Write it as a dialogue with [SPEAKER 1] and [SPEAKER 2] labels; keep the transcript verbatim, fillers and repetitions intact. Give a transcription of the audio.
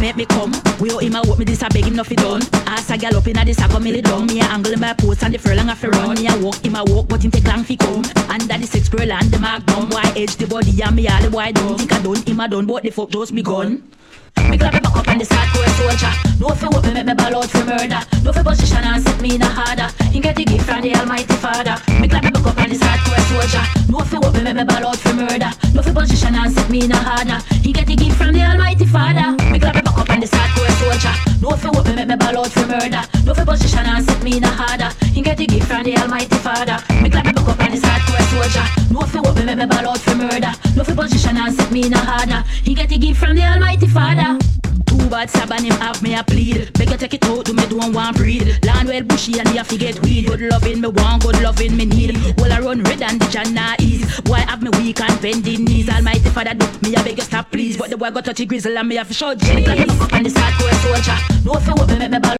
[SPEAKER 1] make me come. We owe him a walk me this a beg him nothing done. Ask a gal up in a this a come me down. Me a angle in my post and the furlong a fi run. Me a walk him a walk but him take long fi come. Under the six pearl and the mark down. Why edge the body and me all the boy don't think I done. Him a done but the fuck just me gun. Me clap me back up on the hardcore soldier. No fi what me make me ball out for murder. No fi position and set me in a harder. He get the gift from the Almighty Father. Me clap me back up on the hardcore soldier. No fi what me make me ball out for murder. No fi position and set me in a harder. He get the gift from the Almighty Father. Me clap me back up on the hardcore soldier. No fi what me make me ball out for murder. No fi position and set me in a harder. He get the gift from the Almighty Father. Me clap me back up on the hardcore soldier. No fi what me make me ball out for murder. No fi position and set me in a harder. He get the gift from the Almighty Father. Too bad sab and him have me a plead. Beg you take it out, do me don't want breed. Land well bushy and you have to get weed. Good loving me want, good loving me need. Well I run red and the jana ease. Boy have me weak and bending knees. Almighty Father do me a beg you stop please. But the boy got touchy grizzle and me have to show G. Me clap me up on the hardcore soldier. No fi what me make me ball